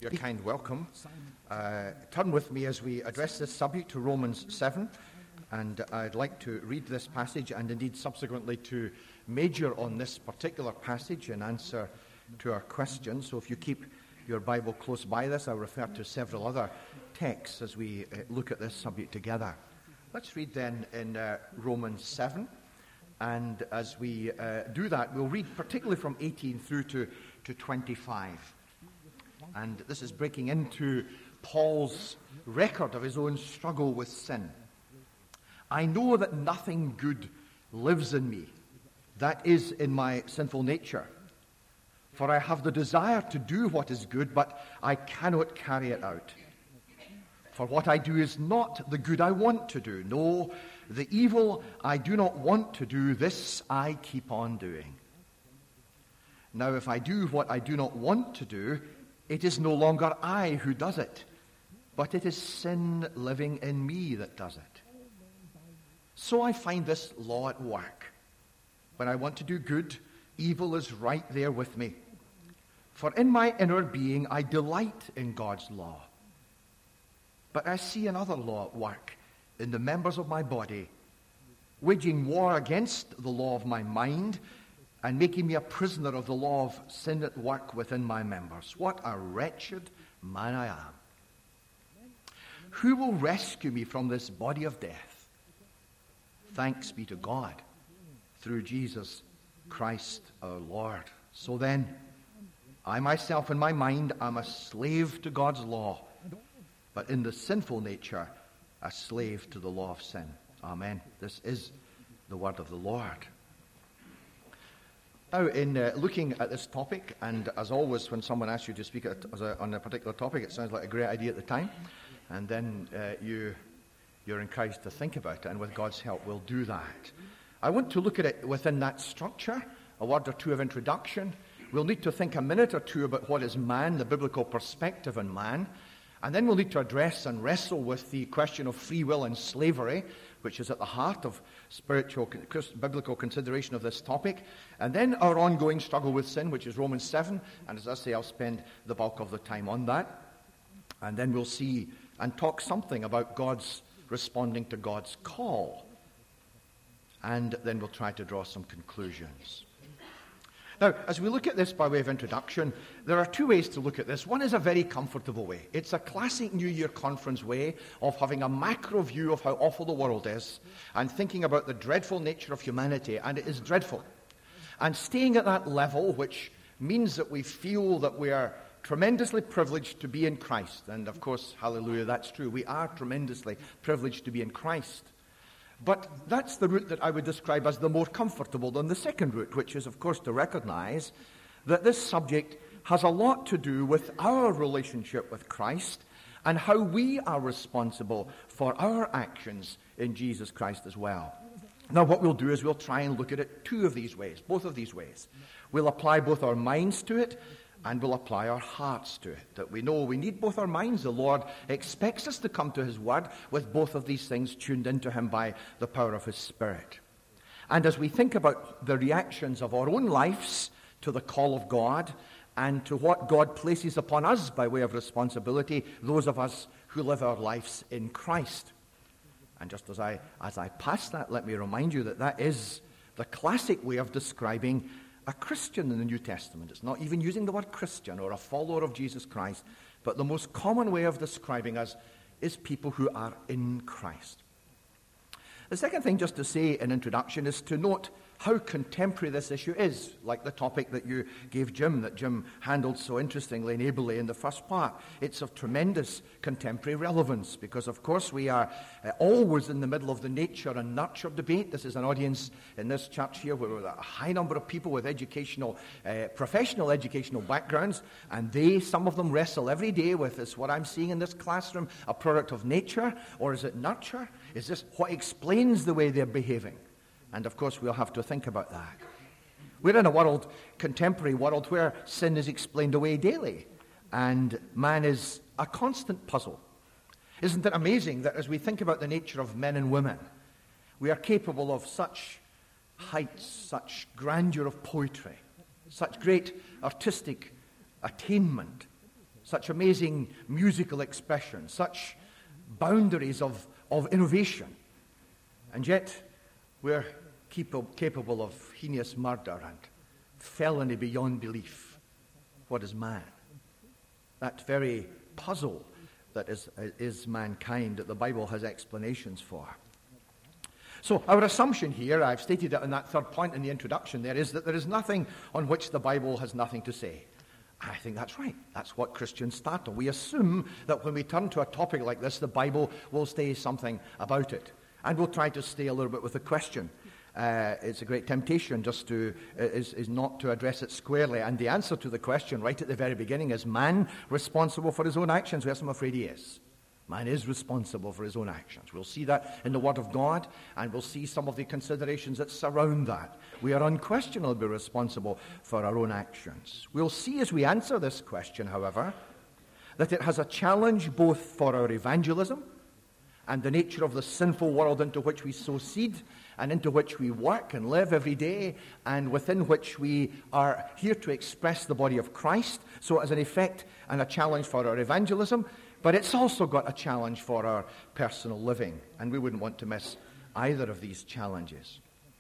Your kind welcome. Turn with me as we address this subject to Romans 7, and I'd like to read this passage and indeed subsequently to major on this particular passage in answer to our questions. So if you keep your Bible close by this, I'll refer to several other texts as we look at this subject together. Let's read then in Romans 7, and as we do that, we'll read particularly from 18 through to 25. And this is breaking into Paul's record of his own struggle with sin. I know that nothing good lives in me, that is, in my sinful nature. For I have the desire to do what is good, but I cannot carry it out. For what I do is not the good I want to do. No, the evil I do not want to do, this I keep on doing. Now, if I do what I do not want to do, it is no longer I who does it, but it is sin living in me that does it. So I find this law at work. When I want to do good, evil is right there with me. For in my inner being I delight in God's law. But I see another law at work in the members of my body, waging war against the law of my mind, and making me a prisoner of the law of sin at work within my members. What a wretched man I am. Who will rescue me from this body of death? Thanks be to God, through Jesus Christ our Lord. So then, I myself in my mind am a slave to God's law, but in the sinful nature, a slave to the law of sin. Amen. This is the word of the Lord. Now, in looking at this topic, and as always, when someone asks you to speak on a particular topic, it sounds like a great idea at the time, and then you're encouraged to think about it, and with God's help, we'll do that. I want to look at it within that structure, a word or two of introduction. We'll need to think a minute or two about what is man, the biblical perspective on man, and then we'll need to address and wrestle with the question of free will and slavery, which is at the heart of spiritual, biblical consideration of this topic. And then our ongoing struggle with sin, which is Romans 7. And as I say, I'll spend the bulk of the time on that. And then we'll see and talk something about God's responding to God's call. And then we'll try to draw some conclusions. Now, as we look at this by way of introduction, there are two ways to look at this. One is a very comfortable way. It's a classic New Year conference way of having a macro view of how awful the world is and thinking about the dreadful nature of humanity, and it is dreadful. And staying at that level, which means that we feel that we are tremendously privileged to be in Christ. And of course, hallelujah, that's true. We are tremendously privileged to be in Christ. But that's the route that I would describe as the more comfortable than the second route, which is, of course, to recognize that this subject has a lot to do with our relationship with Christ and how we are responsible for our actions in Jesus Christ as well. Now, what we'll do is we'll try and look at it two of these ways, both of these ways. We'll apply both our minds to it, and we'll apply our hearts to it, that we know we need both our minds. The Lord expects us to come to His Word with both of these things tuned into Him by the power of His Spirit. And as we think about the reactions of our own lives to the call of God and to what God places upon us by way of responsibility, those of us who live our lives in Christ. And just as I pass that, let me remind you that that is the classic way of describing a Christian in the New Testament. It's not even using the word Christian or a follower of Jesus Christ, but the most common way of describing us is people who are in Christ. The second thing just to say in introduction is to note how contemporary this issue is, like the topic that you gave Jim, that Jim handled so interestingly and ably in the first part. It's of tremendous contemporary relevance because, of course, we are always in the middle of the nature and nurture debate. This is an audience in this church here where a high number of people with professional educational backgrounds, and some of them wrestle every day with, is what I'm seeing in this classroom a product of nature, or is it nurture? Is this what explains the way they're behaving? And of course, we'll have to think about that. We're in a contemporary world, where sin is explained away daily, and man is a constant puzzle. Isn't it amazing that as we think about the nature of men and women, we are capable of such heights, such grandeur of poetry, such great artistic attainment, such amazing musical expression, such boundaries of innovation. And yet, we're capable of heinous murder and felony beyond belief. What is man? That very puzzle that is mankind, that the Bible has explanations for. So our assumption here, I've stated it in that third point in the introduction there, is that there is nothing on which the Bible has nothing to say. I think that's right. That's what Christians start on. We assume that when we turn to a topic like this, the Bible will say something about it. And we'll try to stay a little bit with the question. It's a great temptation just is not to address it squarely. And the answer to the question right at the very beginning is man responsible for his own actions? Yes, I'm afraid he is. Man is responsible for his own actions. We'll see that in the Word of God, and we'll see some of the considerations that surround that. We are unquestionably responsible for our own actions. We'll see as we answer this question, however, that it has a challenge both for our evangelism and the nature of the sinful world into which we sow seed and into which we work and live every day, and within which we are here to express the body of Christ. So it has an effect and a challenge for our evangelism, but it's also got a challenge for our personal living, and we wouldn't want to miss either of these challenges.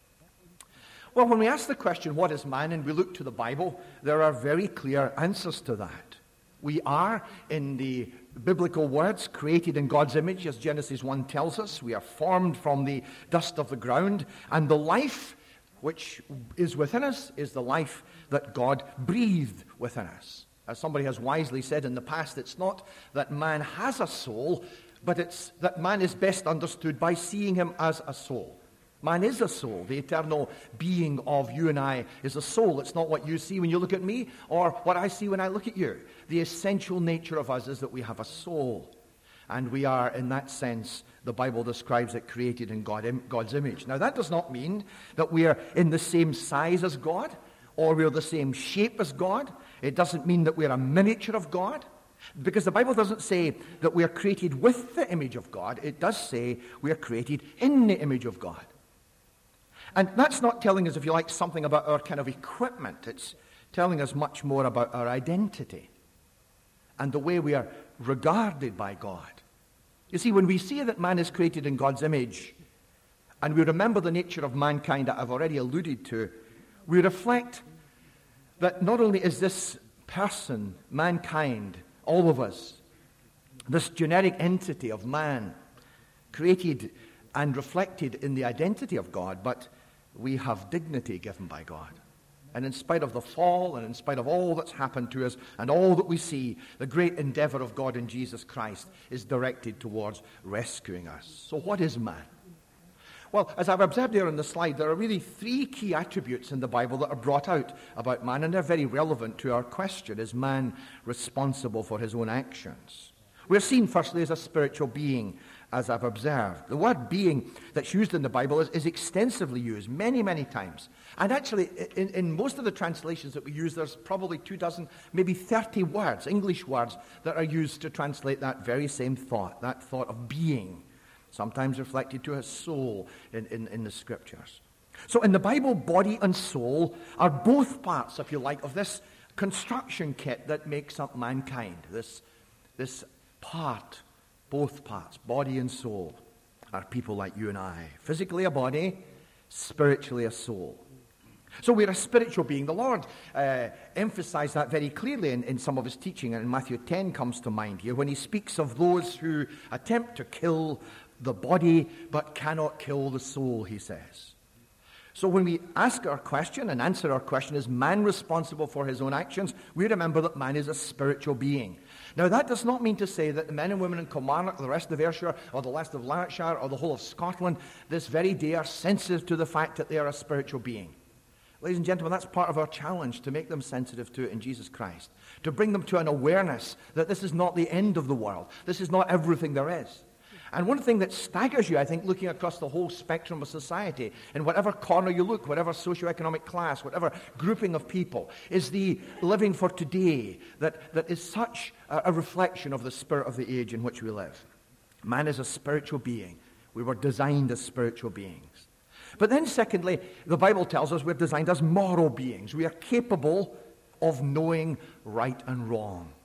Well, when we ask the question, what is man, and we look to the Bible, there are very clear answers to that. We are, in the biblical words, created in God's image, as Genesis 1 tells us. We are formed from the dust of the ground, and the life which is within us is the life that God breathed within us. As somebody has wisely said in the past, it's not that man has a soul, but it's that man is best understood by seeing him as a soul. Man is a soul. The eternal being of you and I is a soul. It's not what you see when you look at me or what I see when I look at you. The essential nature of us is that we have a soul. And we are, in that sense, the Bible describes it, created in God's image. Now, that does not mean that we are in the same size as God or we're the same shape as God. It doesn't mean that we're a miniature of God, because the Bible doesn't say that we are created with the image of God. It does say we are created in the image of God. And that's not telling us, if you like, something about our kind of equipment. It's telling us much more about our identity and the way we are regarded by God. You see, when we say that man is created in God's image, and we remember the nature of mankind that I've already alluded to, we reflect that not only is this person, mankind, all of us, this genetic entity of man, created and reflected in the identity of God, but we have dignity given by God. And in spite of the fall, and in spite of all that's happened to us, and all that we see, the great endeavor of God in Jesus Christ is directed towards rescuing us. So what is man? Well, as I've observed here on the slide, there are really three key attributes in the Bible that are brought out about man, and they're very relevant to our question: is man responsible for his own actions? We're seen, firstly, as a spiritual being, as I've observed. The word being that's used in the Bible is extensively used, many, many times. And actually, in most of the translations that we use, there's probably 24, maybe 30 words, English words, that are used to translate that very same thought, that thought of being, sometimes reflected to a soul in the Scriptures. So in the Bible, body and soul are both parts, if you like, of this construction kit that makes up mankind. This part, both parts, body and soul, are people like you and I. Physically a body, spiritually a soul. So we're a spiritual being. The Lord emphasized that very clearly in some of his teaching, and Matthew 10 comes to mind here when he speaks of those who attempt to kill the body but cannot kill the soul, he says. So when we ask our question and answer our question, is man responsible for his own actions? We remember that man is a spiritual being. Now, that does not mean to say that the men and women in Kilmarnock, the rest of Ayrshire, or the rest of Lanarkshire, or the whole of Scotland, this very day are sensitive to the fact that they are a spiritual being. Ladies and gentlemen, that's part of our challenge, to make them sensitive to it in Jesus Christ, to bring them to an awareness that this is not the end of the world. This is not everything there is. And one thing that staggers you, I think, looking across the whole spectrum of society, in whatever corner you look, whatever socioeconomic class, whatever grouping of people, is the living for today that is such a reflection of the spirit of the age in which we live. Man is a spiritual being. We were designed as spiritual beings. But then secondly, the Bible tells us we're designed as moral beings. We are capable of knowing right and wrong.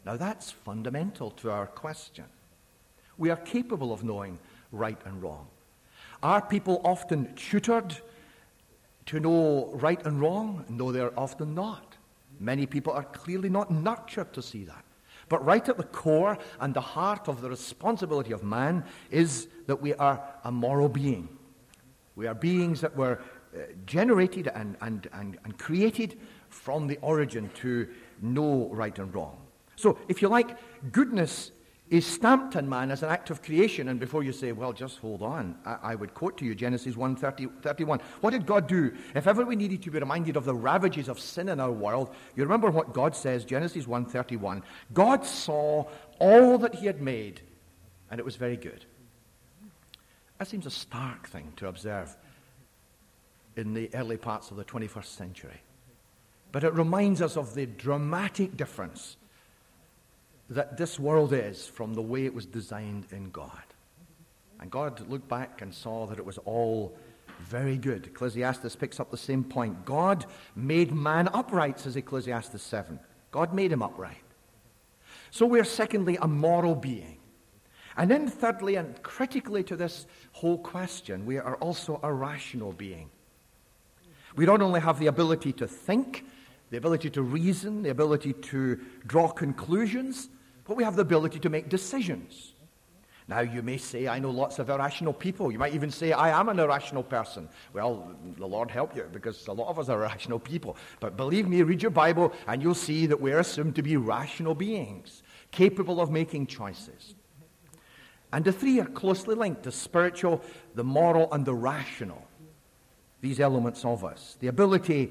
Now that's fundamental to our question. We are capable of knowing right and wrong. Are people often tutored to know right and wrong? No, they're often not. Many people are clearly not nurtured to see that. But right at the core and the heart of the responsibility of man is that we are a moral being. We are beings that were generated and created from the origin to know right and wrong. So, if you like, goodness is stamped in man as an act of creation. And before you say, well, just hold on, I would quote to you Genesis 1:31. What did God do? If ever we needed to be reminded of the ravages of sin in our world, you remember what God says, Genesis 1:31. God saw all that he had made, and it was very good. That seems a stark thing to observe in the early parts of the 21st century. But it reminds us of the dramatic difference that this world is from the way it was designed in God. And God looked back and saw that it was all very good. Ecclesiastes picks up the same point. God made man upright, says Ecclesiastes 7. God made him upright. So we're secondly a moral being. And then thirdly and critically to this whole question, we are also a rational being. We not only have the ability to think, the ability to reason, the ability to draw conclusions, but we have the ability to make decisions. Now, you may say, I know lots of irrational people. You might even say, I am an irrational person. Well, the Lord help you, because a lot of us are irrational people. But believe me, read your Bible, and you'll see that we're assumed to be rational beings, capable of making choices. And the three are closely linked, the spiritual, the moral, and the rational. These elements of us. The ability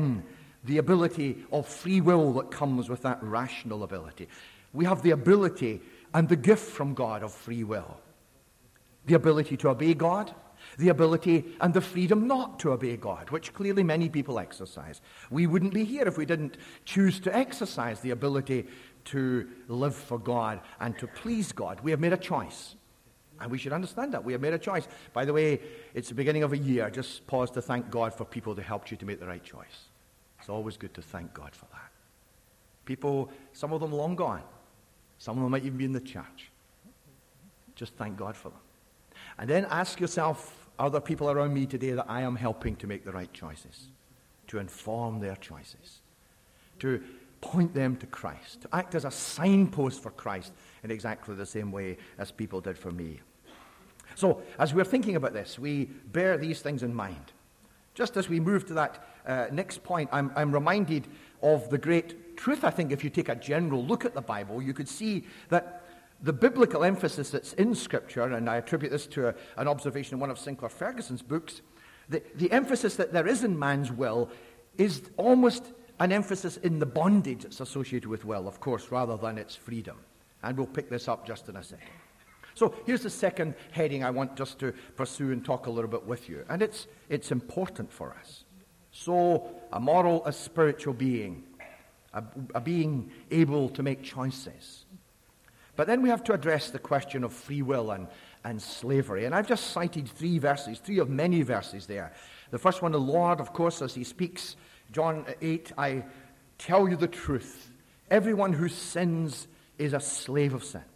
of free will that comes with that rational ability. We have the ability and the gift from God of free will. The ability to obey God, the ability and the freedom not to obey God, which clearly many people exercise. We wouldn't be here if we didn't choose to exercise the ability to live for God and to please God. We have made a choice. And we should understand that. We have made a choice. By the way, it's the beginning of a year. Just pause to thank God for people who helped you to make the right choice. It's always good to thank God for that. People, some of them long gone. Some of them might even be in the church. Just thank God for them. And then ask yourself, are there people around me today that I am helping to make the right choices? To inform their choices. To point them to Christ. To act as a signpost for Christ in exactly the same way as people did for me. So, as we're thinking about this, we bear these things in mind. Just as we move to that next point, I'm reminded of the great truth. I think if you take a general look at the Bible, you could see that the biblical emphasis that's in Scripture, and I attribute this to an observation in one of Sinclair Ferguson's books, the emphasis that there is in man's will is almost an emphasis in the bondage that's associated with will, of course, rather than its freedom. And we'll pick this up just in a second. So here's the second heading I want just to pursue and talk a little bit with you. And it's important for us. So, a moral, a spiritual being, a being able to make choices. But then we have to address the question of free will and slavery. And I've just cited three of many verses there. The first one, the Lord, of course, as he speaks, John 8, I tell you the truth. Everyone who sins is a slave of sin.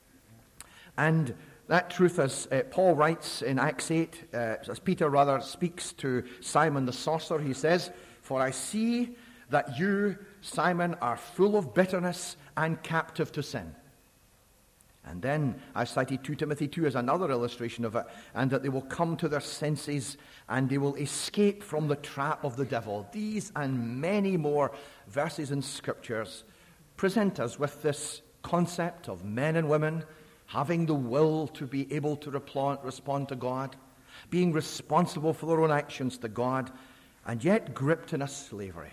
And that truth, as Paul writes in Acts 8, as Peter rather speaks to Simon the sorcerer, he says, for I see that you, Simon, are full of bitterness and captive to sin. And then I cited 2 Timothy 2 as another illustration of it, and that they will come to their senses and they will escape from the trap of the devil. These and many more verses in Scriptures present us with this concept of men and women having the will to be able to respond to God, being responsible for their own actions to God, and yet gripped in a slavery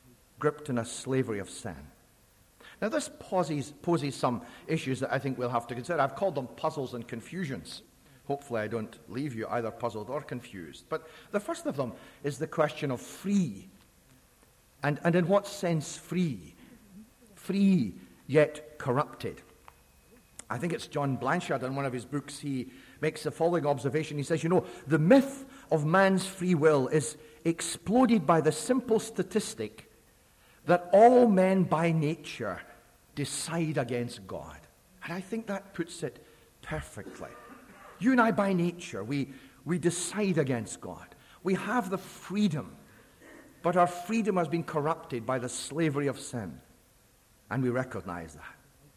of sin. Now this poses some issues that I think we'll have to consider. I've called them puzzles and confusions. Hopefully I don't leave you either puzzled or confused. But the first of them is the question of free. And in what sense free? Free yet corrupted. I think it's John Blanchard in one of his books, he makes the following observation. He says, the myth of man's free will is exploded by the simple statistic that all men by nature decide against God. And I think that puts it perfectly. You and I, by nature, we decide against God. We have the freedom, but our freedom has been corrupted by the slavery of sin. And we recognize that.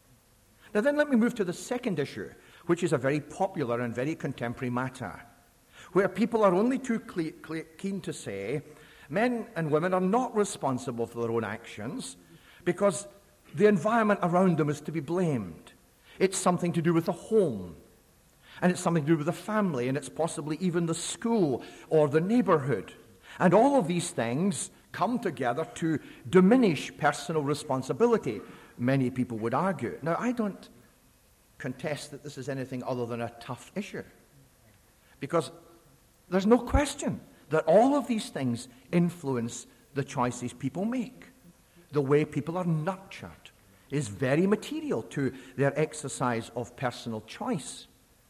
Now then, let me move to the second issue, which is a very popular and very contemporary matter, where people are only too keen to say men and women are not responsible for their own actions because the environment around them is to be blamed. It's something to do with the home, and it's something to do with the family, and it's possibly even the school or the neighborhood. And all of these things come together to diminish personal responsibility, many people would argue. Now, I don't contest that this is anything other than a tough issue, because there's no question that all of these things influence the choices people make. The way people are nurtured is very material to their exercise of personal choice.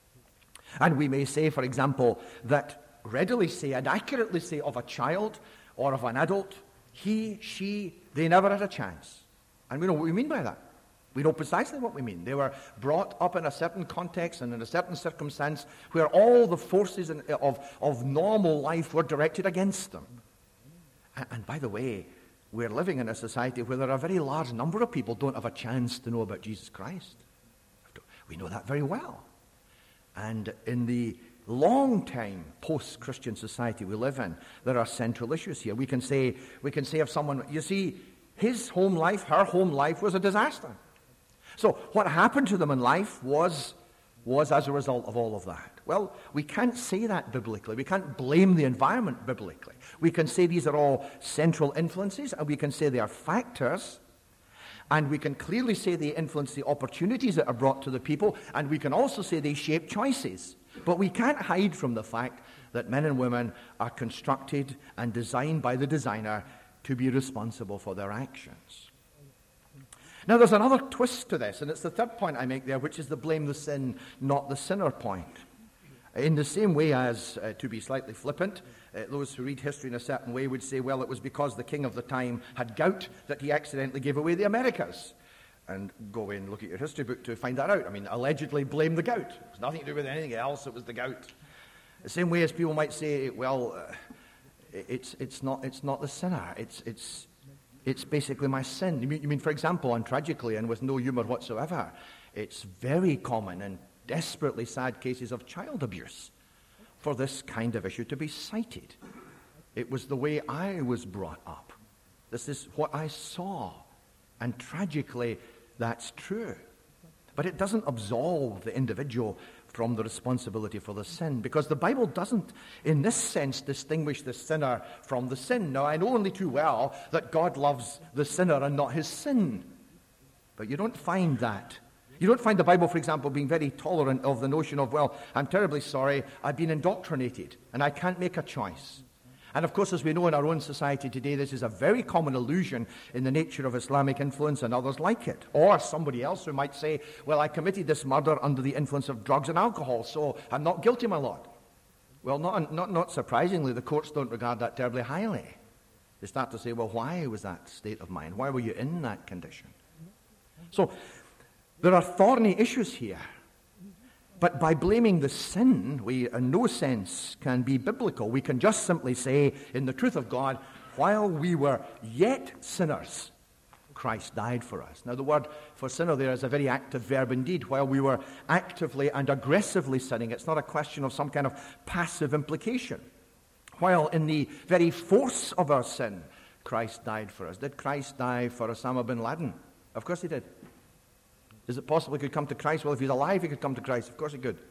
And we may say, for example, that readily say and accurately say of a child or of an adult, he, she, they never had a chance. And we know what we mean by that. We know precisely what we mean. They were brought up in a certain context and in a certain circumstance where all the forces of normal life were directed against them. And by the way, we're living in a society where there are a very large number of people who don't have a chance to know about Jesus Christ. We know that very well. And in the long-time post-Christian society we live in, there are central issues here. We can say of someone, you see, his home life, her home life was a disaster. So what happened to them in life was as a result of all of that. Well, we can't say that biblically. We can't blame the environment biblically. We can say these are all central influences, and we can say they are factors, and we can clearly say they influence the opportunities that are brought to the people, and we can also say they shape choices. But we can't hide from the fact that men and women are constructed and designed by the designer to be responsible for their actions. Now, there's another twist to this, and it's the third point I make there, which is the blame the sin, not the sinner point. In the same way as, to be slightly flippant, those who read history in a certain way would say, well, it was because the king of the time had gout that he accidentally gave away the Americas. And go away and look at your history book to find that out. I mean, allegedly blame the gout. It was nothing to do with anything else, it was the gout. The same way as people might say, well, it's not the sinner, it's basically my sin. You mean, for example, and tragically and with no humor whatsoever, it's very common and desperately sad cases of child abuse for this kind of issue to be cited. It was the way I was brought up. This is what I saw. And tragically, that's true. But it doesn't absolve the individual from the responsibility for the sin, because the Bible doesn't, in this sense, distinguish the sinner from the sin. Now, I know only too well that God loves the sinner and not his sin. But you don't find that. You don't find the Bible, for example, being very tolerant of the notion of, well, I'm terribly sorry, I've been indoctrinated, and I can't make a choice. And of course, as we know in our own society today, this is a very common illusion in the nature of Islamic influence and others like it. Or somebody else who might say, well, I committed this murder under the influence of drugs and alcohol, so I'm not guilty, my Lord. Well, not surprisingly, the courts don't regard that terribly highly. They start to say, well, why was that state of mind? Why were you in that condition? So there are thorny issues here. But by blaming the sin, we in no sense can be biblical. We can just simply say, in the truth of God, while we were yet sinners, Christ died for us. Now, the word for sinner there is a very active verb indeed. While we were actively and aggressively sinning, it's not a question of some kind of passive implication. While in the very force of our sin, Christ died for us. Did Christ die for Osama bin Laden? Of course he did. Is it possible he could come to Christ? Well, if he's alive, he could come to Christ. Of course he could.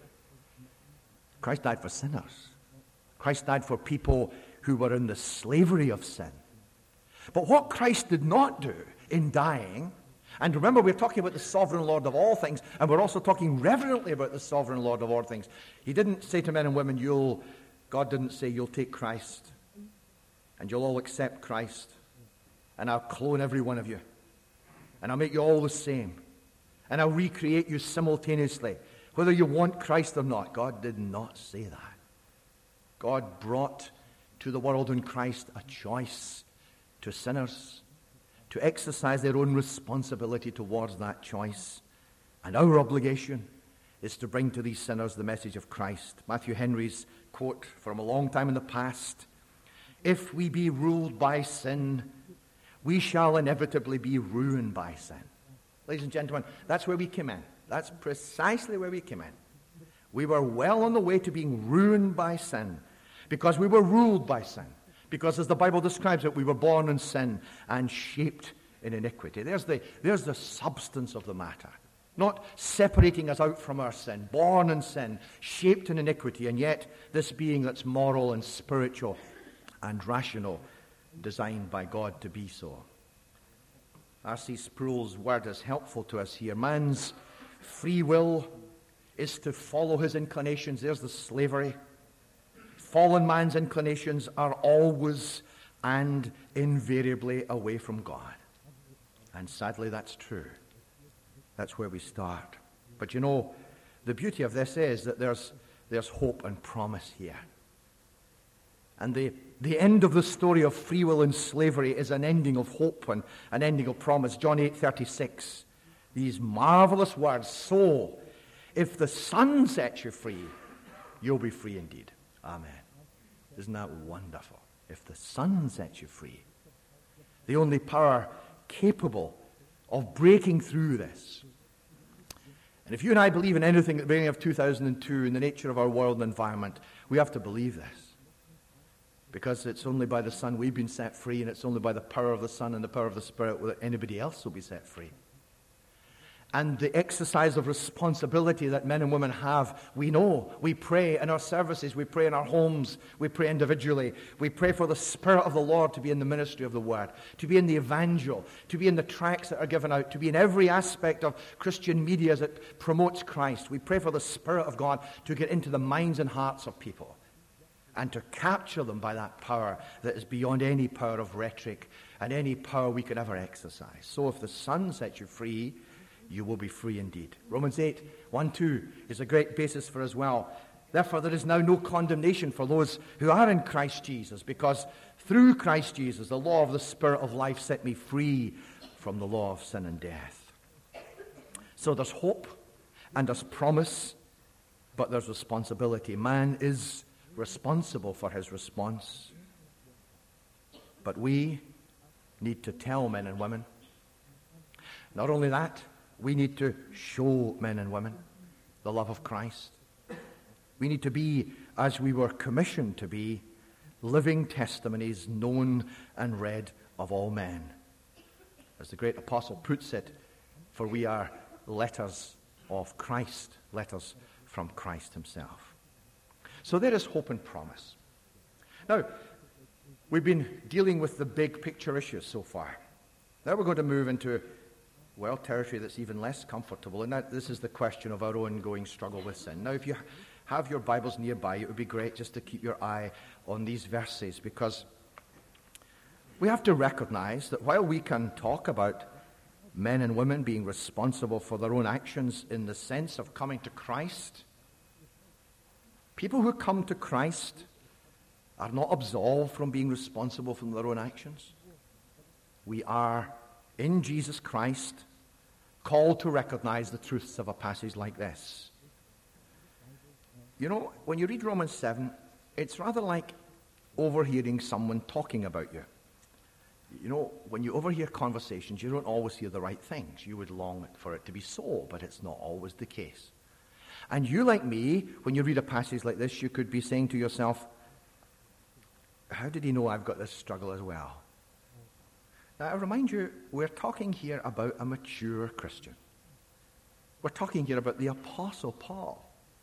Christ died for sinners. Christ died for people who were in the slavery of sin. But what Christ did not do in dying, and remember, we're talking about the sovereign Lord of all things, and we're also talking reverently about the sovereign Lord of all things. He didn't say to men and women, God didn't say, you'll take Christ, and you'll all accept Christ, and I'll clone every one of you, and I'll make you all the same. And I'll recreate you simultaneously, whether you want Christ or not. God did not say that. God brought to the world in Christ a choice to sinners, to exercise their own responsibility towards that choice. And our obligation is to bring to these sinners the message of Christ. Matthew Henry's quote from a long time in the past: "If we be ruled by sin, we shall inevitably be ruined by sin." Ladies and gentlemen, that's where we came in. That's precisely where we came in. We were well on the way to being ruined by sin because we were ruled by sin. Because as the Bible describes it, we were born in sin and shaped in iniquity. There's the substance of the matter. Not separating us out from our sin, born in sin, shaped in iniquity, and yet this being that's moral and spiritual and rational, designed by God to be so. R.C. Sproul's word is helpful to us here. Man's free will is to follow his inclinations. There's the slavery. Fallen man's inclinations are always and invariably away from God. And sadly, that's true. That's where we start. But you know, the beauty of this is that there's hope and promise here. And the end of the story of free will and slavery is an ending of hope and an ending of promise. John 8:36. These marvelous words: "So, if the Son sets you free, you'll be free indeed." Amen. Isn't that wonderful? If the Son sets you free. The only power capable of breaking through this. And if you and I believe in anything at the beginning of 2002 in the nature of our world and environment, we have to believe this. Because it's only by the Son we've been set free, and it's only by the power of the Son and the power of the Spirit that anybody else will be set free. And the exercise of responsibility that men and women have, we know. We pray in our services, we pray in our homes, we pray individually. We pray for the Spirit of the Lord to be in the ministry of the Word, to be in the evangel, to be in the tracts that are given out, to be in every aspect of Christian media that promotes Christ. We pray for the Spirit of God to get into the minds and hearts of people and to capture them by that power that is beyond any power of rhetoric and any power we could ever exercise. So if the Son sets you free, you will be free indeed. Romans 8:1-2 is a great basis for as well. Therefore, there is now no condemnation for those who are in Christ Jesus, because through Christ Jesus, the law of the Spirit of life set me free from the law of sin and death. So there's hope and there's promise, but there's responsibility. Man is responsible for his response. But we need to tell men and women. Not only that, we need to show men and women the love of Christ. We need to be, as we were commissioned to be, living testimonies known and read of all men. As the great apostle puts it, for we are letters of Christ, letters from Christ himself. So there is hope and promise. Now, we've been dealing with the big picture issues so far. Now we're going to move into territory that's even less comfortable, and this is the question of our ongoing struggle with sin. Now, if you have your Bibles nearby, it would be great just to keep your eye on these verses, because we have to recognize that while we can talk about men and women being responsible for their own actions in the sense of coming to Christ, people who come to Christ are not absolved from being responsible for their own actions. We are, in Jesus Christ, called to recognize the truths of a passage like this. You know, when you read Romans 7, it's rather like overhearing someone talking about you. You know, when you overhear conversations, you don't always hear the right things. You would long for it to be so, but it's not always the case. And you, like me, when you read a passage like this, you could be saying to yourself, how did he know I've got this struggle as well? Now, I remind you, we're talking here about a mature Christian. We're talking here about the Apostle Paul.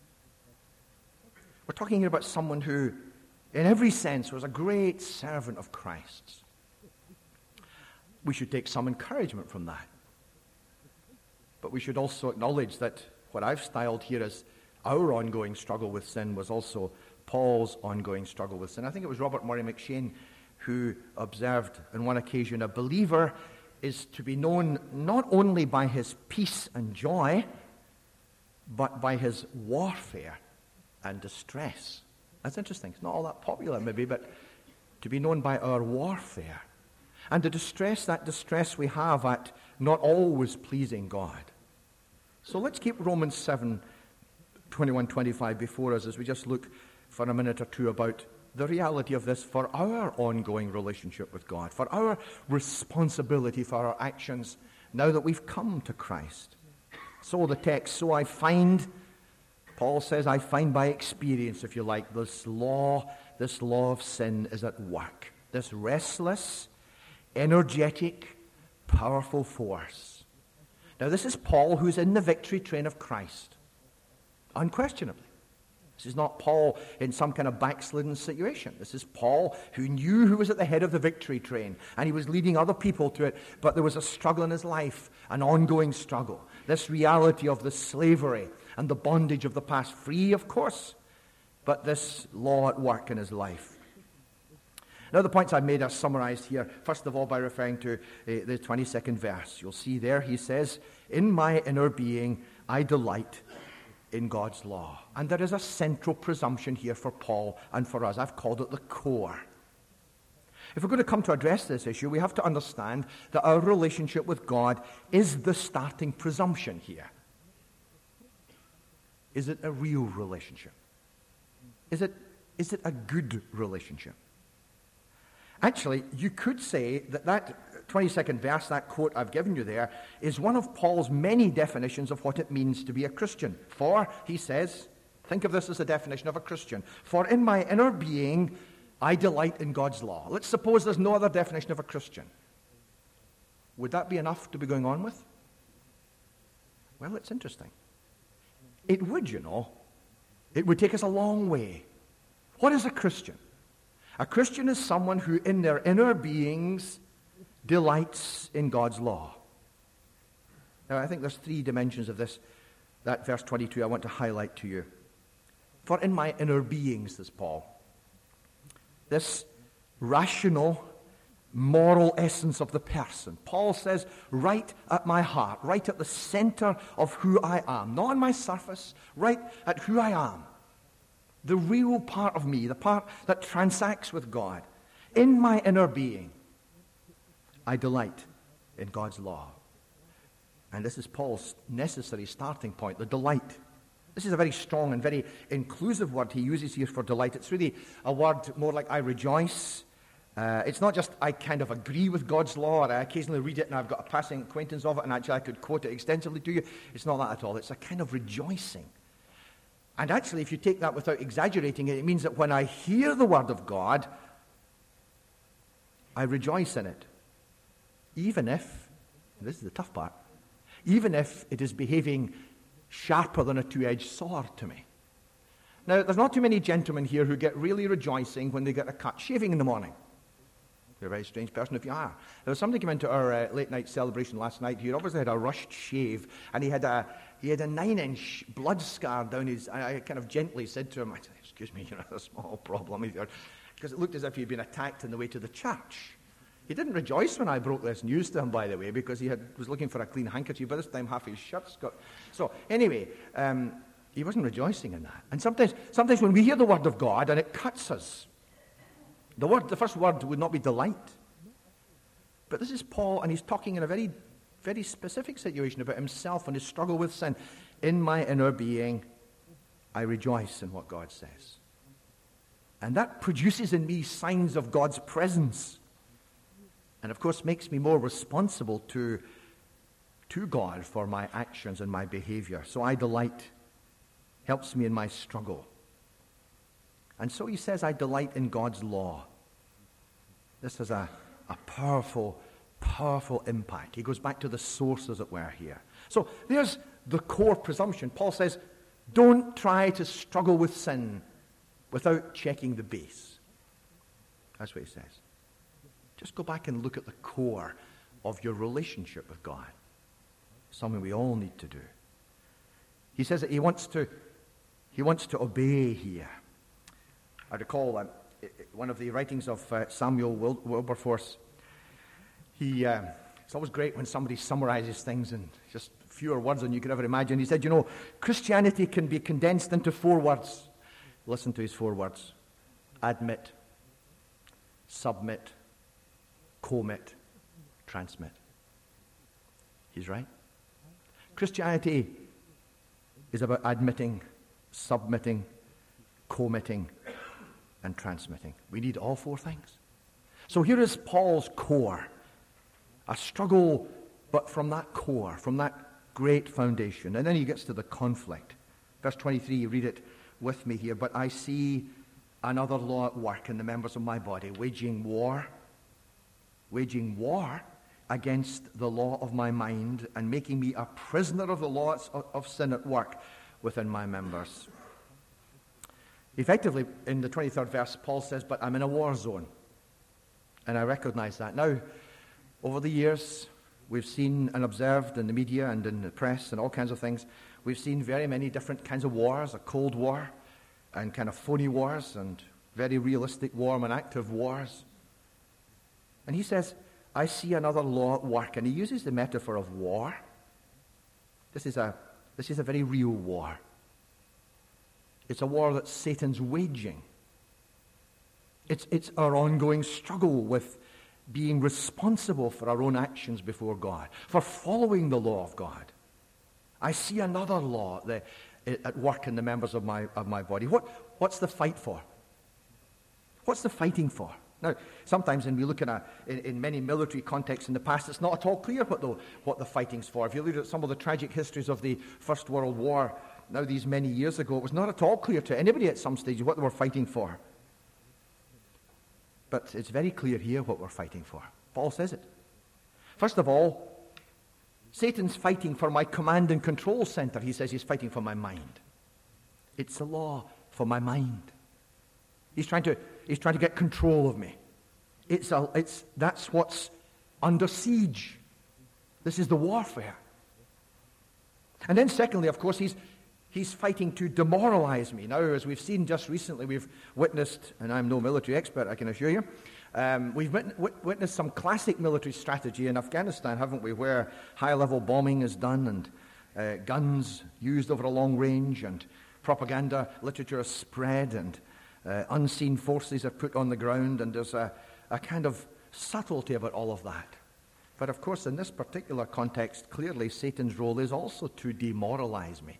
We're talking here about someone who, in every sense, was a great servant of Christ's. We should take some encouragement from that. But we should also acknowledge that what I've styled here as our ongoing struggle with sin was also Paul's ongoing struggle with sin. I think it was Robert Murray McCheyne who observed on one occasion, a believer is to be known not only by his peace and joy, but by his warfare and distress. That's interesting. It's not all that popular maybe, but to be known by our warfare. and the distress we have at not always pleasing God. So let's keep Romans 7, 21, 25 before us as we just look for a minute or two about the reality of this for our ongoing relationship with God, for our responsibility for our actions now that we've come to Christ. So the text, so I find, Paul says, I find by experience, if you like, this law of sin is at work. This restless, energetic, powerful force. Now this is Paul who's in the victory train of Christ. Unquestionably. This is not Paul in some kind of backslidden situation. This is Paul who knew who was at the head of the victory train, and he was leading other people to it, but there was a struggle in his life, an ongoing struggle. This reality of the slavery and the bondage of the past, free of course, but this law at work in his life. Now the points I've made are summarized here, first of all by referring to the 22nd verse. You'll see there he says, in my inner being I delight in God's law. And there is a central presumption here for Paul and for us. I've called it the core. If we're going to come to address this issue, we have to understand that our relationship with God is the starting presumption here. Is it a real relationship? Is it a good relationship? Actually, you could say that 22nd verse, that quote I've given you there, is one of Paul's many definitions of what it means to be a Christian. For, he says, think of this as a definition of a Christian. For in my inner being, I delight in God's law. Let's suppose there's no other definition of a Christian. Would that be enough to be going on with? Well, it's interesting. It would, you know. It would take us a long way. What is a Christian? A Christian is someone who in their inner beings delights in God's law. Now, I think there's three dimensions of this. That verse 22 I want to highlight to you. For in my inner beings, says Paul, this rational, moral essence of the person. Paul says, right at my heart, right at the center of who I am, not on my surface, right at who I am. The real part of me, the part that transacts with God. In my inner being, I delight in God's law. And this is Paul's necessary starting point, the delight. This is a very strong and very inclusive word he uses here for delight. It's really a word more like I rejoice. It's not just I kind of agree with God's law, or I occasionally read it and I've got a passing acquaintance of it, and actually I could quote it extensively to you. It's not that at all. It's a kind of rejoicing. And actually, if you take that without exaggerating it, it means that when I hear the word of God, I rejoice in it. Even if, this is the tough part, even if it is behaving sharper than a two-edged sword to me. Now, there's not too many gentlemen here who get really rejoicing when they get a cut shaving in the morning. You're a very strange person if you are. There was somebody came into our late-night celebration last night who obviously had a rushed shave, and he had a 9-inch blood scar down his... I kind of gently said to him, I said, excuse me, you know, a small problem here, because it looked as if he'd been attacked on the way to the church. He didn't rejoice when I broke this news to him, by the way, because he was looking for a clean handkerchief. By this time, half his shirt's got... So, anyway, he wasn't rejoicing in that. And sometimes when we hear the word of God and it cuts us, the first word would not be delight. But this is Paul, and he's talking in a very, very specific situation about himself and his struggle with sin. In my inner being, I rejoice in what God says. And that produces in me signs of God's presence. And of course makes me more responsible to God for my actions and my behavior. So I delight, helps me in my struggle. And so he says, I delight in God's law. This has a powerful, powerful impact. He goes back to the source, as it were, here. So there's the core presumption. Paul says, don't try to struggle with sin without checking the base. That's what he says. Just go back and look at the core of your relationship with God. Something we all need to do. He says that he wants to obey here. I recall one of the writings of Samuel Wilberforce. It's always great when somebody summarizes things in just fewer words than you could ever imagine. He said, you know, Christianity can be condensed into 4 words. Listen to his 4 words. Admit, submit, commit, transmit. He's right. Christianity is about admitting, submitting, committing, and transmitting. We need all four things. So here is Paul's core. A struggle, but from that core, from that great foundation. And then he gets to the conflict. Verse 23, you read it with me here. But I see another law at work in the members of my body, waging war against the law of my mind and making me a prisoner of the laws of sin at work within my members. Effectively, in the 23rd verse, Paul says, but I'm in a war zone. And I recognize that. Now, over the years, we've seen and observed in the media and in the press and all kinds of things, we've seen very many different kinds of wars, a cold war and kind of phony wars and very realistic warm and active wars. And he says, I see another law at work. And he uses the metaphor of war. This is a very real war. It's a war that Satan's waging. It's our ongoing struggle with being responsible for our own actions before God, for following the law of God. I see another law at work in the members of my body. What's the fight for? What's the fighting for? Now, sometimes when we look in many military contexts in the past, it's not at all clear what the fighting's for. If you look at some of the tragic histories of the First World War, now these many years ago, it was not at all clear to anybody at some stage what they were fighting for. But it's very clear here what we're fighting for. Paul says it. First of all, Satan's fighting for my command and control center. He says he's fighting for my mind. It's a law for my mind. He's trying to get control of me. That's what's under siege. This is the warfare. And then secondly, of course, he's fighting to demoralize me. Now, as we've seen just recently, we've witnessed, and I'm no military expert, I can assure you, we've witnessed some classic military strategy in Afghanistan, haven't we, where high-level bombing is done and guns used over a long range and propaganda literature is spread and unseen forces are put on the ground, and there's a kind of subtlety about all of that. But of course, in this particular context, clearly Satan's role is also to demoralize me.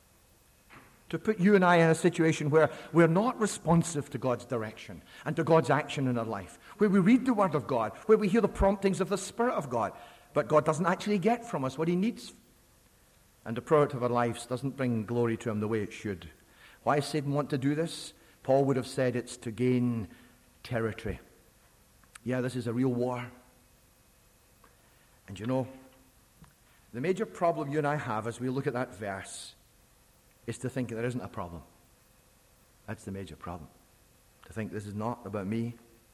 To put you and I in a situation where we're not responsive to God's direction and to God's action in our life, where we read the Word of God, where we hear the promptings of the Spirit of God, but God doesn't actually get from us what He needs. And the product of our lives doesn't bring glory to Him the way it should. Why does Satan want to do this? Paul would have said it's to gain territory. Yeah, this is a real war. And you know, the major problem you and I have as we look at that verse is to think there isn't a problem. That's the major problem. To think this is not about me.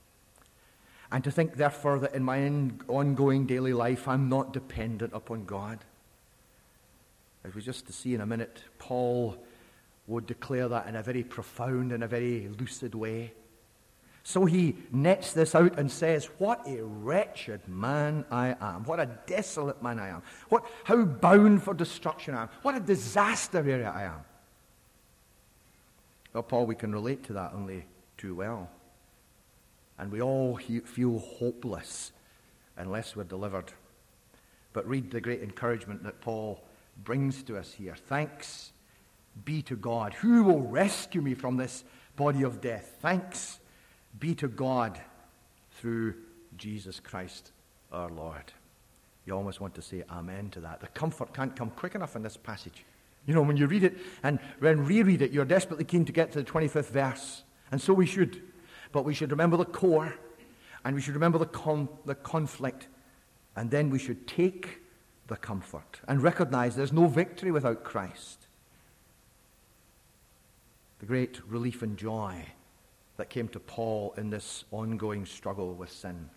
And to think, therefore, that in my ongoing daily life, I'm not dependent upon God. As we just to see in a minute, Paul would declare that in a very profound and a very lucid way. So he nets this out and says, what a wretched man I am. What a desolate man I am. How bound for destruction I am. What a disaster area I am. Well, Paul, we can relate to that only too well. And we all feel hopeless unless we're delivered. But read the great encouragement that Paul brings to us here. Thanks be to God, who will rescue me from this body of death. Thanks be to God through Jesus Christ our Lord. You almost want to say amen to that. The comfort can't come quick enough in this passage. You know, when you read it and then reread it, you're desperately keen to get to the 25th verse. And so we should. But we should remember the core, and we should remember the conflict, and then we should take the comfort and recognize there's no victory without Christ. The great relief and joy that came to Paul in this ongoing struggle with sin.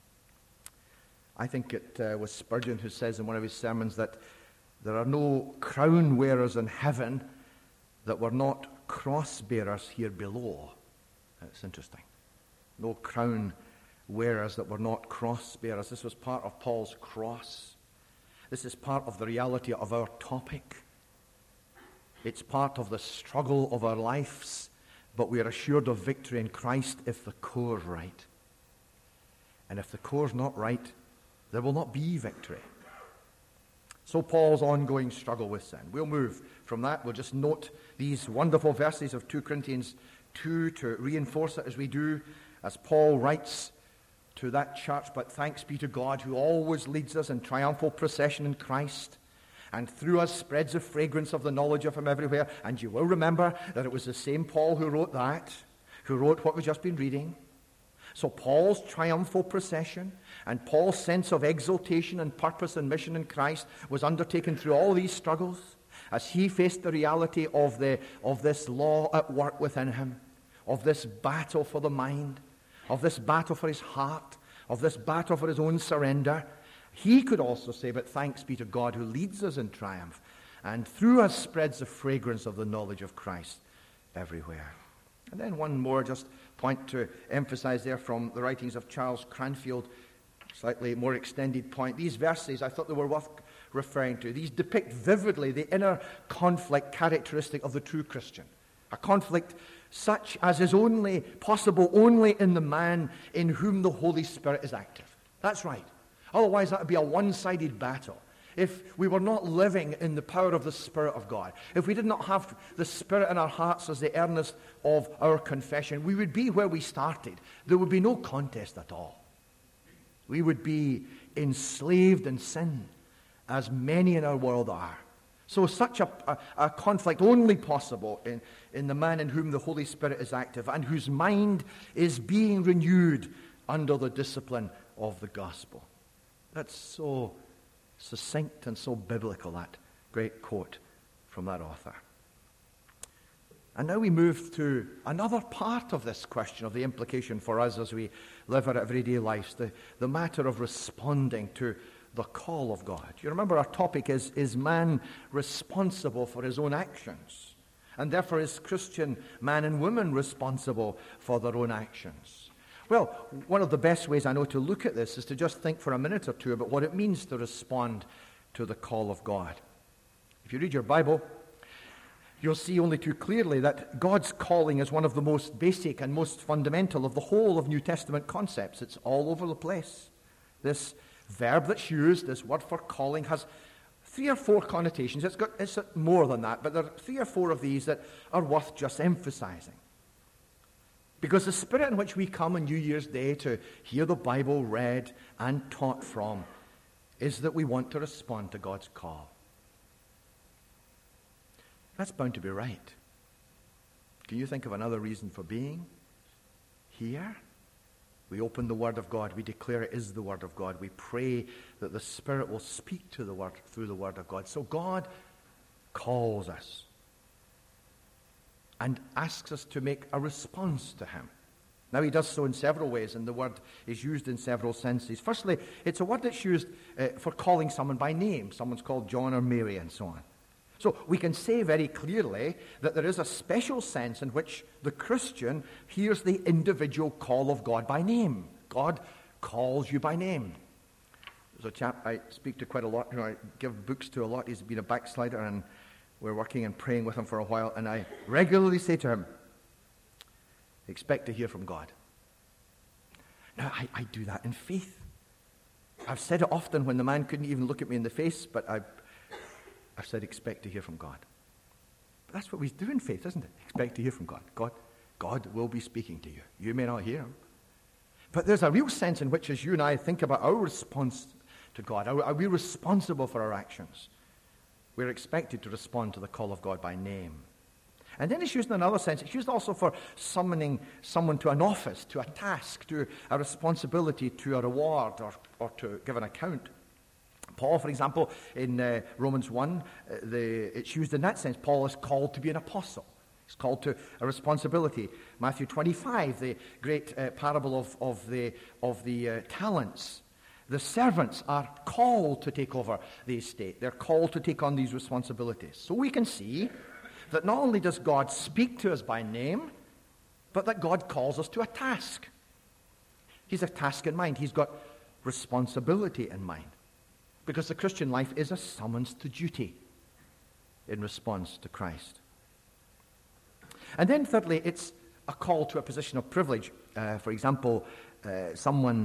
I think it was Spurgeon who says in one of his sermons that there are no crown wearers in heaven that were not cross bearers here below. That's interesting. No crown wearers that were not cross bearers. This was part of Paul's cross. This is part of the reality of our topic. It's part of the struggle of our lives, but we are assured of victory in Christ if the core is right. And if the core's not right, there will not be victory. So Paul's ongoing struggle with sin. We'll move from that. We'll just note these wonderful verses of 2 Corinthians 2 to reinforce it as we do, as Paul writes to that church. But thanks be to God who always leads us in triumphal procession in Christ, and through us spreads the fragrance of the knowledge of him everywhere. And you will remember that it was the same Paul who wrote that, who wrote what we've just been reading. So Paul's triumphal procession and Paul's sense of exaltation and purpose and mission in Christ was undertaken through all these struggles as he faced the reality of this law at work within him, of this battle for the mind, of this battle for his heart, of this battle for his own surrender. He could also say, but thanks be to God who leads us in triumph and through us spreads the fragrance of the knowledge of Christ everywhere. And then one more just point to emphasize there from the writings of Charles Cranfield, slightly more extended point. These verses, I thought they were worth referring to. These depict vividly the inner conflict characteristic of the true Christian. A conflict such as is only possible only in the man in whom the Holy Spirit is active. That's right. Otherwise, that would be a one-sided battle. If we were not living in the power of the Spirit of God, if we did not have the Spirit in our hearts as the earnest of our confession, we would be where we started. There would be no contest at all. We would be enslaved in sin, as many in our world are. So such a conflict only possible in the man in whom the Holy Spirit is active and whose mind is being renewed under the discipline of the gospel. That's so succinct and so biblical, that great quote from that author. And now we move to another part of this question of the implication for us as we live our everyday lives, the matter of responding to the call of God. You remember our topic is man responsible for his own actions? And therefore is Christian man and woman responsible for their own actions? Well, one of the best ways I know to look at this is to just think for a minute or two about what it means to respond to the call of God. If you read your Bible, you'll see only too clearly that God's calling is one of the most basic and most fundamental of the whole of New Testament concepts. It's all over the place. This verb that's used, this word for calling, has 3 or 4 connotations. It's more than that, but there are 3 or 4 of these that are worth just emphasizing. Because the spirit in which we come on New Year's Day to hear the Bible read and taught from is that we want to respond to God's call. That's bound to be right. Can you think of another reason for being here? We open the Word of God. We declare it is the Word of God. We pray that the Spirit will speak to the Word through the Word of God. So God calls us and asks us to make a response to him. Now, he does so in several ways, and the word is used in several senses. Firstly, it's a word that's used for calling someone by name. Someone's called John or Mary and so on. So we can say very clearly that there is a special sense in which the Christian hears the individual call of God by name. God calls you by name. There's a chap I speak to quite a lot, I give books to a lot. He's been a backslider, and we're working and praying with him for a while, and I regularly say to him, expect to hear from God. Now, I do that in faith. I've said it often when the man couldn't even look at me in the face, but I've said, expect to hear from God. But that's what we do in faith, isn't it? Expect to hear from God. God will be speaking to you. You may not hear him. But there's a real sense in which, as you and I think about our response to God, are we responsible for our actions? We're expected to respond to the call of God by name. And then it's used in another sense. It's used also for summoning someone to an office, to a task, to a responsibility, to a reward, or to give an account. Paul, for example, in Romans 1, it's used in that sense. Paul is called to be an apostle. He's called to a responsibility. Matthew 25, the great parable of the talents. The servants are called to take over the estate. They're called to take on these responsibilities. So we can see that not only does God speak to us by name, but that God calls us to a task. He's a task in mind. He's got responsibility in mind. Because the Christian life is a summons to duty in response to Christ. And then thirdly, it's a call to a position of privilege. For example, someone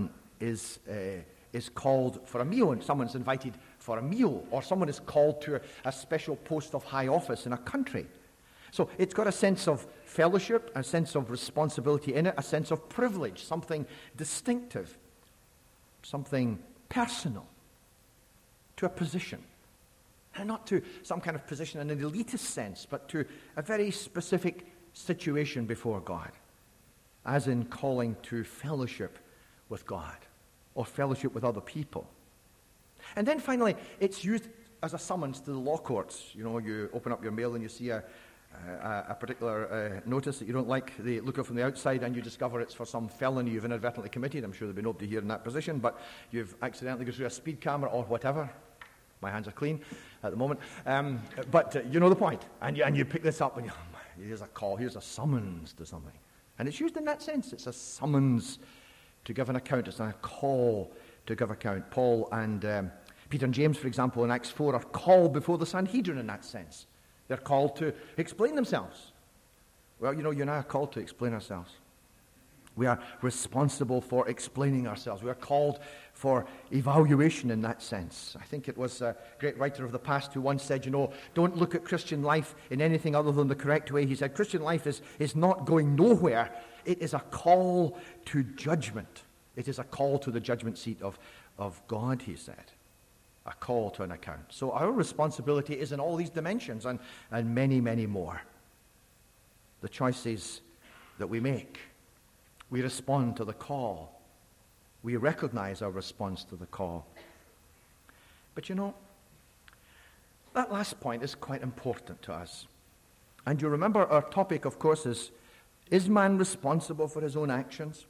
is called for a meal, and someone's invited for a meal, or someone is called to a special post of high office in a country. So it's got a sense of fellowship, a sense of responsibility in it, a sense of privilege, something distinctive, something personal, to a position. And not to some kind of position in an elitist sense, but to a very specific situation before God, as in calling to fellowship with God or fellowship with other people. And then finally, it's used as a summons to the law courts. You know, you open up your mail and you see a particular notice that you don't like the look of from the outside, and you discover it's for some felony you've inadvertently committed. I'm sure there'll be nobody here in that position, but you've accidentally gone through a speed camera or whatever. My hands are clean at the moment. But you know the point. And you pick this up and here's a call, here's a summons to something. And it's used in that sense. It's a summons to give an account. It's a call to give account. Paul and Peter and James, for example, in Acts 4 are called before the Sanhedrin in that sense. They're called to explain themselves. Well, you know, you and I are called to explain ourselves. We are responsible for explaining ourselves. We are called for evaluation in that sense. I think it was a great writer of the past who once said, you know, don't look at Christian life in anything other than the correct way. He said, Christian life is not going nowhere. It is a call to judgment. It is a call to the judgment seat of God, he said. A call to an account. So our responsibility is in all these dimensions and many, many more. The choices that we make. We respond to the call. We recognize our response to the call. But you know, that last point is quite important to us. And you remember our topic, of course, is man responsible for his own actions?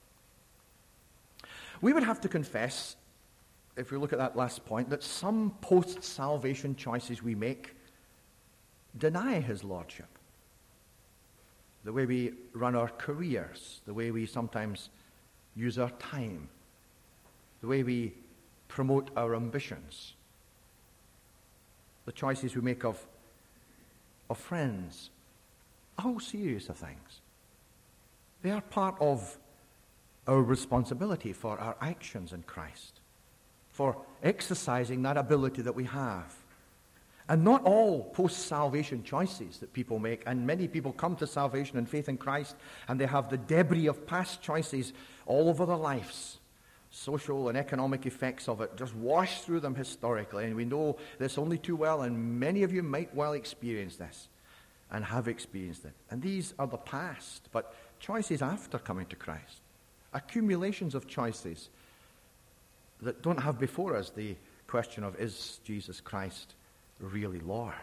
We would have to confess, if we look at that last point, that some post-salvation choices we make deny his lordship. The way we run our careers, the way we sometimes use our time, the way we promote our ambitions, the choices we make of friends, a whole series of things. They are part of our responsibility for our actions in Christ, for exercising that ability that we have. And not all post-salvation choices that people make, and many people come to salvation and faith in Christ, and they have the debris of past choices all over their lives. Social and economic effects of it just wash through them historically, and we know this only too well, and many of you might well experience this, and have experienced it. And these are the past, but choices after coming to Christ. Accumulations of choices that don't have before us the question of, is Jesus Christ really Lord?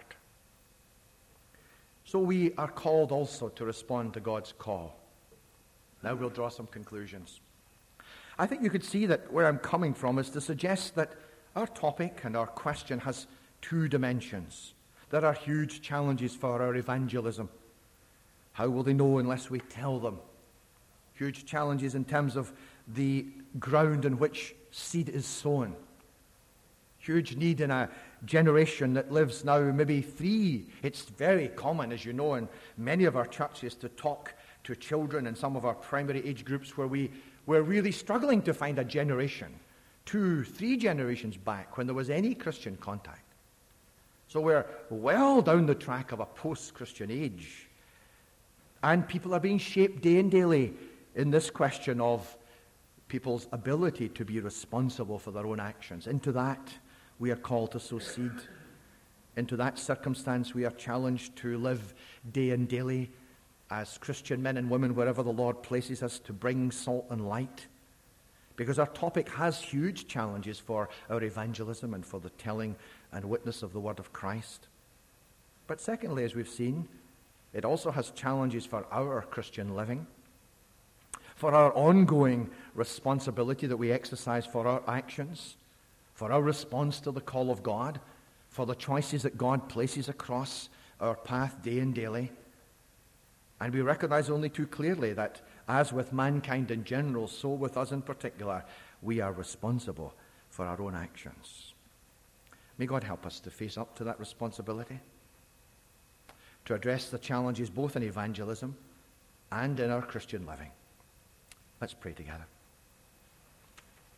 So we are called also to respond to God's call. Now we'll draw some conclusions. I think you could see that where I'm coming from is to suggest that our topic and our question has two dimensions. There are huge challenges for our evangelism. How will they know unless we tell them? Huge challenges in terms of the ground in which seed is sown. Huge need in a generation that lives now maybe three. It's very common, as you know, in many of our churches to talk to children in some of our primary age groups where we're really struggling to find a generation, 2, 3 generations back when there was any Christian contact. So we're well down the track of a post-Christian age. And people are being shaped day and daily in this question of people's ability to be responsible for their own actions. Into that, we are called to sow seed. Into that circumstance, we are challenged to live day and daily as Christian men and women, wherever the Lord places us, to bring salt and light. Because our topic has huge challenges for our evangelism and for the telling and witness of the word of Christ. But secondly, as we've seen, it also has challenges for our Christian living, for our ongoing responsibility that we exercise for our actions, for our response to the call of God, for the choices that God places across our path day and daily. And we recognize only too clearly that, as with mankind in general, so with us in particular, we are responsible for our own actions. May God help us to face up to that responsibility, to address the challenges both in evangelism and in our Christian living. Let's pray together.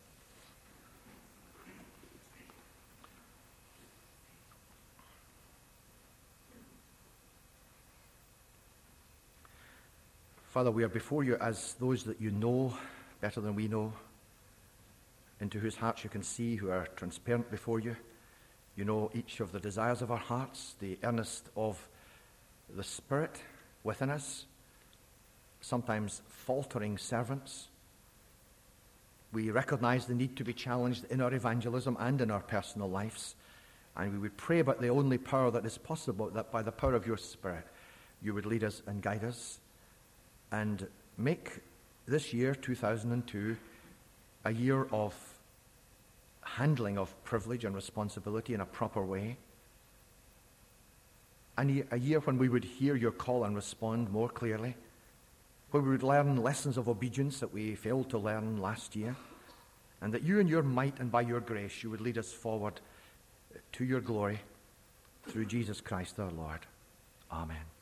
Father, we are before you as those that you know better than we know, into whose hearts you can see, who are transparent before you. You know each of the desires of our hearts, the earnest of the Spirit within us, sometimes faltering servants. We recognize the need to be challenged in our evangelism and in our personal lives. And we would pray about the only power that is possible, that by the power of your Spirit, you would lead us and guide us and make this year, 2002, a year of handling of privilege and responsibility in a proper way. And a year when we would hear your call and respond more clearly, where we would learn lessons of obedience that we failed to learn last year, and that you in your might and by your grace, you would lead us forward to your glory through Jesus Christ our Lord. Amen.